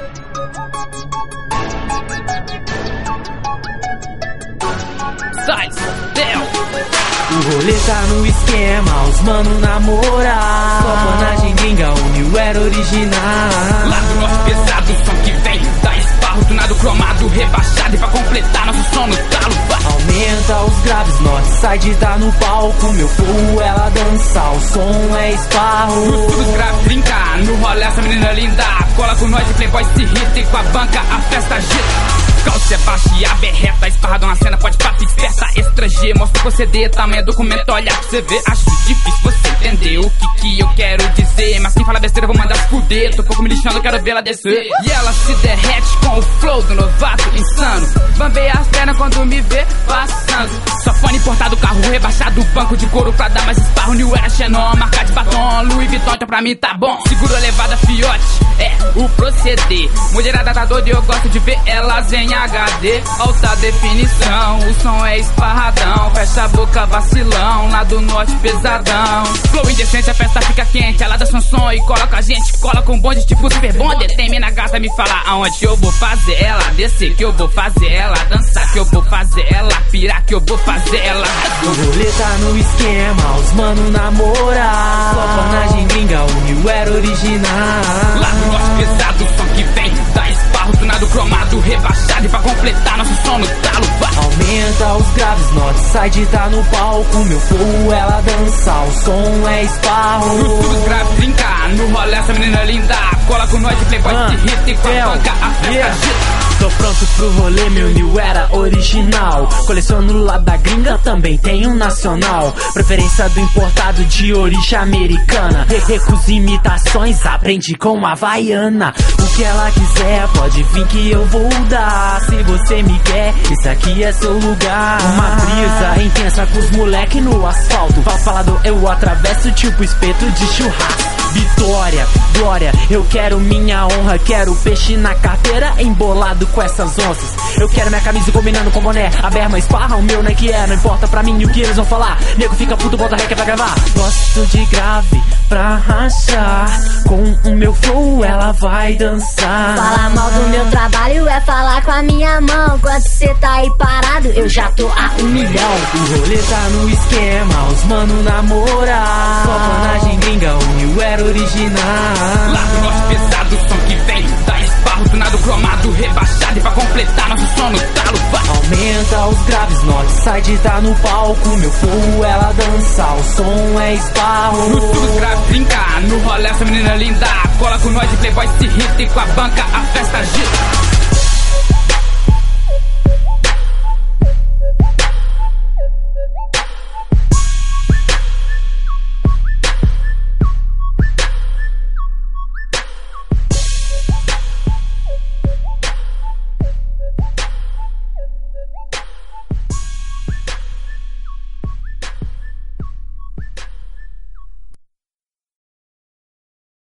O rolê tá no esquema, os mano namorar. Só panagem gringa, o New era original. Lá do norte pesado, o som que vem da esparro, tunado cromado, rebaixado. E pra completar nosso som no talo, vai. Aumenta os graves, Northside tá no palco. Meu flow ela dança, o som é esparro. Os graves brincar, no rolê essa menina linda. Cola com nós de playboy se irrita e com a banca a festa agita. Calça é baixa e a berreta, esparrado na cena, pode papo esperta. Extra G, mostra o proceder, tamanho documento, olha pra você ver. Acho difícil você entender o que eu quero dizer, mas quem fala besteira eu vou mandar fuder. Tô pouco me lixando, quero ver ela descer. E ela se derrete com o flow do novato insano. Bambeia as pernas quando me vê passando. Só fone importado, carro rebaixado, banco de couro pra dar mais esparro. New Era Xenon, marca de batom, Louis Vuitton, então pra mim tá bom. Seguro elevada, fiote, é o proceder. Mulherada tá doida e eu gosto de ver elas em HD, alta definição, o som é esparradão. Fecha a boca vacilão, lá do norte pesadão. Flow indecente, a festa fica quente. Ela dá som e cola com a gente, cola com bonde tipo super bonde. Tem mina gata me falar aonde eu vou fazer ela descer, que eu vou fazer ela dançar, que eu vou fazer ela pirar, que eu vou fazer ela. O rolê tá no esquema, os mano namorar. Só panagem gringa, o New era original. Lá do norte pesado, o som que vem da esparro, tunado cromado, rebaixado. E pra completar nosso som no talo, vai. Aumenta os graves, Northside tá no palco. Meu flow ela dança, o som é esparro. Os graves brincar, no rolê essa menina linda. Cola com nós de playboy se irrita e com a banca a festa agita. Tô pronto pro rolê, meu New era original. Coleciono lá da gringa, também tem um nacional. Preferência do importado de origem americana. Recuso imitações, aprendi com a havaiana. O que ela quiser, pode vir que eu vou dar. Se você me quer, esse aqui é seu lugar. Uma brisa intensa com os moleque no asfalto. Falado eu atravesso tipo espeto de churrasco. Vitória, glória, eu quero minha honra. Quero peixe na carteira embolado com essas onças. Eu quero minha camisa combinando com boné. A berma esparra, o meu Nike é. Não importa pra mim o que eles vão falar. Nego fica puto, bota rec pra gravar. Gosto de grave pra rachar. Com o meu flow ela vai dançar. Falar mal do meu trabalho é falar com a minha mão. Quando cê tá aí parado, eu já tô a 1 milhão. O rolê tá no esquema, os mano namorar. Só panagem gringa, o New era original. Lá do norte pesado, o som que vem da esparro, tunado cromado, rebaixado. E pra completar nosso som no talo, vai. Aumenta os graves, Northside tá no palco. Meu flow ela dança, o som é esparro. Os graves brincar, no rolê essa menina linda. Cola com nós de playboy se irrita e com a banca a festa agita.